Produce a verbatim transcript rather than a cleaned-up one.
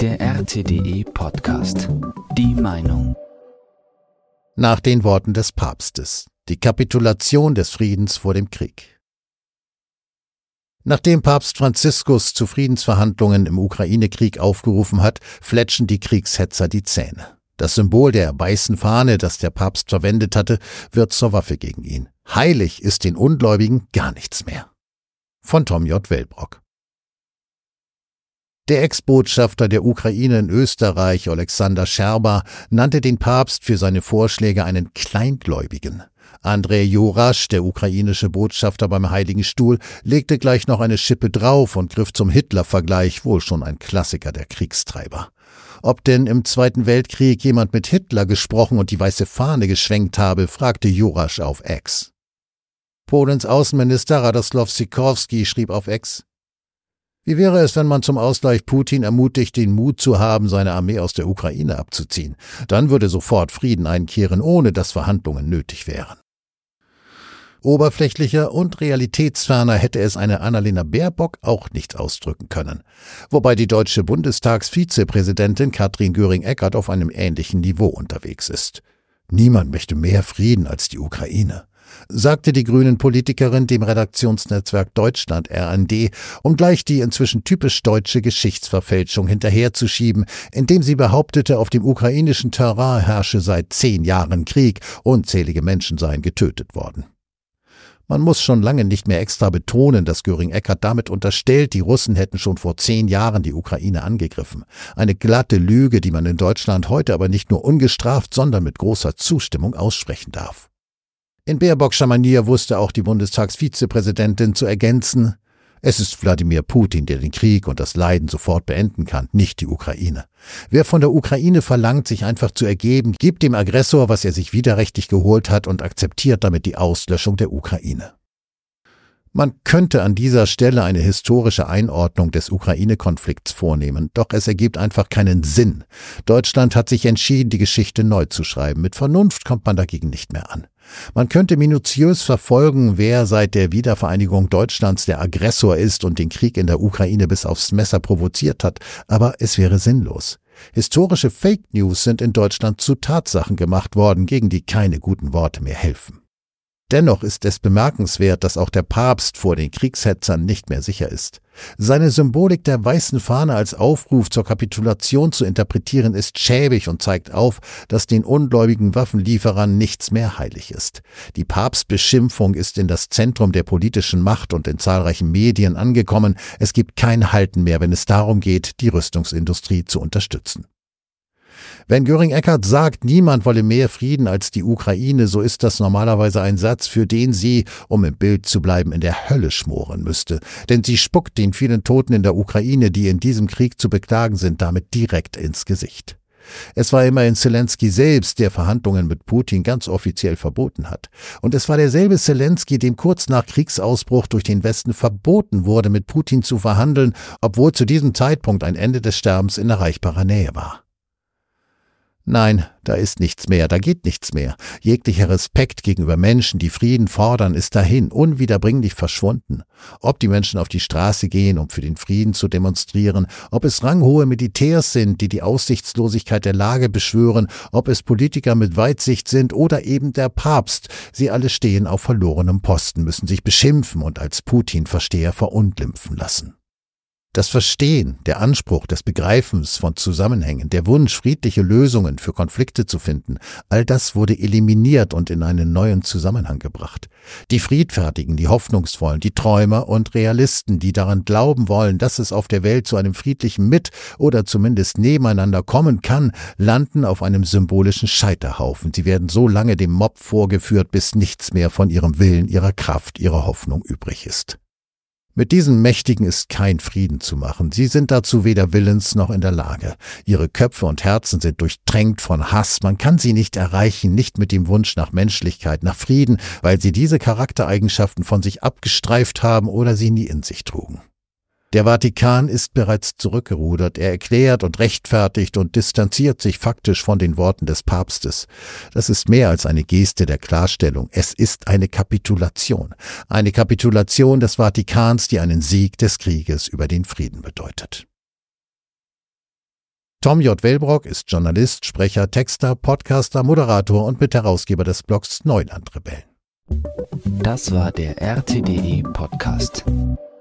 Der R T D E-Podcast. Die Meinung. Nach den Worten des Papstes. Die Kapitulation des Friedens vor dem Krieg. Nachdem Papst Franziskus zu Friedensverhandlungen im Ukraine-Krieg aufgerufen hat, fletschen die Kriegshetzer die Zähne. Das Symbol der weißen Fahne, das der Papst verwendet hatte, wird zur Waffe gegen ihn. Heilig ist den Ungläubigen gar nichts mehr. Von Tom J. Wellbrock. Der Ex-Botschafter der Ukraine in Österreich, Alexander Scherba, nannte den Papst für seine Vorschläge einen Kleingläubigen. Andrej Jurasch, der ukrainische Botschafter beim Heiligen Stuhl, legte gleich noch eine Schippe drauf und griff zum Hitler-Vergleich, wohl schon ein Klassiker der Kriegstreiber. Ob denn im Zweiten Weltkrieg jemand mit Hitler gesprochen und die weiße Fahne geschwenkt habe, fragte Jurasch auf X. Polens Außenminister Radoslaw Sikorski schrieb auf X: Wie wäre es, wenn man zum Ausgleich Putin ermutigt, den Mut zu haben, seine Armee aus der Ukraine abzuziehen? Dann würde sofort Frieden einkehren, ohne dass Verhandlungen nötig wären. Oberflächlicher und realitätsferner hätte es eine Annalena Baerbock auch nicht ausdrücken können. Wobei die deutsche Bundestagsvizepräsidentin Katrin Göring-Eckardt auf einem ähnlichen Niveau unterwegs ist. Niemand möchte mehr Frieden als die Ukraine, sagte die Grünen-Politikerin dem Redaktionsnetzwerk Deutschland R N D, um gleich die inzwischen typisch deutsche Geschichtsverfälschung hinterherzuschieben, indem sie behauptete, auf dem ukrainischen Terrain herrsche seit zehn Jahren Krieg, unzählige Menschen seien getötet worden. Man muss schon lange nicht mehr extra betonen, dass Göring-Eckardt damit unterstellt, die Russen hätten schon vor zehn Jahren die Ukraine angegriffen. Eine glatte Lüge, die man in Deutschland heute aber nicht nur ungestraft, sondern mit großer Zustimmung aussprechen darf. In Baerbockscher Manier wusste auch die Bundestagsvizepräsidentin zu ergänzen: Es ist Wladimir Putin, der den Krieg und das Leiden sofort beenden kann, nicht die Ukraine. Wer von der Ukraine verlangt, sich einfach zu ergeben, gibt dem Aggressor, was er sich widerrechtlich geholt hat, und akzeptiert damit die Auslöschung der Ukraine. Man könnte an dieser Stelle eine historische Einordnung des Ukraine-Konflikts vornehmen, doch es ergibt einfach keinen Sinn. Deutschland hat sich entschieden, die Geschichte neu zu schreiben. Mit Vernunft kommt man dagegen nicht mehr an. Man könnte minutiös verfolgen, wer seit der Wiedervereinigung Deutschlands der Aggressor ist und den Krieg in der Ukraine bis aufs Messer provoziert hat, aber es wäre sinnlos. Historische Fake News sind in Deutschland zu Tatsachen gemacht worden, gegen die keine guten Worte mehr helfen. Dennoch ist es bemerkenswert, dass auch der Papst vor den Kriegshetzern nicht mehr sicher ist. Seine Symbolik der weißen Fahne als Aufruf zur Kapitulation zu interpretieren ist schäbig und zeigt auf, dass den ungläubigen Waffenlieferern nichts mehr heilig ist. Die Papstbeschimpfung ist in das Zentrum der politischen Macht und in zahlreichen Medien angekommen. Es gibt kein Halten mehr, wenn es darum geht, die Rüstungsindustrie zu unterstützen. Wenn Göring-Eckardt sagt, niemand wolle mehr Frieden als die Ukraine, so ist das normalerweise ein Satz, für den sie, um im Bild zu bleiben, in der Hölle schmoren müsste. Denn sie spuckt den vielen Toten in der Ukraine, die in diesem Krieg zu beklagen sind, damit direkt ins Gesicht. Es war immerhin Zelensky selbst, der Verhandlungen mit Putin ganz offiziell verboten hat. Und es war derselbe Zelensky, dem kurz nach Kriegsausbruch durch den Westen verboten wurde, mit Putin zu verhandeln, obwohl zu diesem Zeitpunkt ein Ende des Sterbens in erreichbarer Nähe war. Nein, da ist nichts mehr, da geht nichts mehr. Jeglicher Respekt gegenüber Menschen, die Frieden fordern, ist dahin, unwiederbringlich verschwunden. Ob die Menschen auf die Straße gehen, um für den Frieden zu demonstrieren, ob es ranghohe Militärs sind, die die Aussichtslosigkeit der Lage beschwören, ob es Politiker mit Weitsicht sind oder eben der Papst, sie alle stehen auf verlorenem Posten, müssen sich beschimpfen und als Putin-Versteher verunglimpfen lassen. Das Verstehen, der Anspruch des Begreifens von Zusammenhängen, der Wunsch, friedliche Lösungen für Konflikte zu finden, all das wurde eliminiert und in einen neuen Zusammenhang gebracht. Die Friedfertigen, die Hoffnungsvollen, die Träumer und Realisten, die daran glauben wollen, dass es auf der Welt zu einem friedlichen Mit- oder zumindest Nebeneinander kommen kann, landen auf einem symbolischen Scheiterhaufen. Sie werden so lange dem Mob vorgeführt, bis nichts mehr von ihrem Willen, ihrer Kraft, ihrer Hoffnung übrig ist. Mit diesen Mächtigen ist kein Frieden zu machen. Sie sind dazu weder willens noch in der Lage. Ihre Köpfe und Herzen sind durchtränkt von Hass. Man kann sie nicht erreichen, nicht mit dem Wunsch nach Menschlichkeit, nach Frieden, weil sie diese Charaktereigenschaften von sich abgestreift haben oder sie nie in sich trugen. Der Vatikan ist bereits zurückgerudert. Er erklärt und rechtfertigt und distanziert sich faktisch von den Worten des Papstes. Das ist mehr als eine Geste der Klarstellung. Es ist eine Kapitulation. Eine Kapitulation des Vatikans, die einen Sieg des Krieges über den Frieden bedeutet. Tom J. Wellbrock ist Journalist, Sprecher, Texter, Podcaster, Moderator und Mitherausgeber des Blogs Neulandrebellen. Das war der R T D E Podcast.